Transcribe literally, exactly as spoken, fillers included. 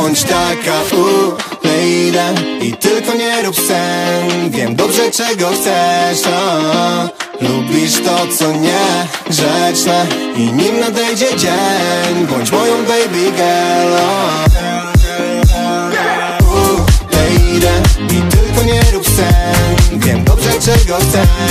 bądź taka u lady i tylko nie rób scen. Wiem dobrze czego chcesz, o. Lubisz to co nie grzeczne i nim nadejdzie dzień, bądź moją baby girl, o. U lady i tylko nie rób scen. Wiem dobrze czego chcesz.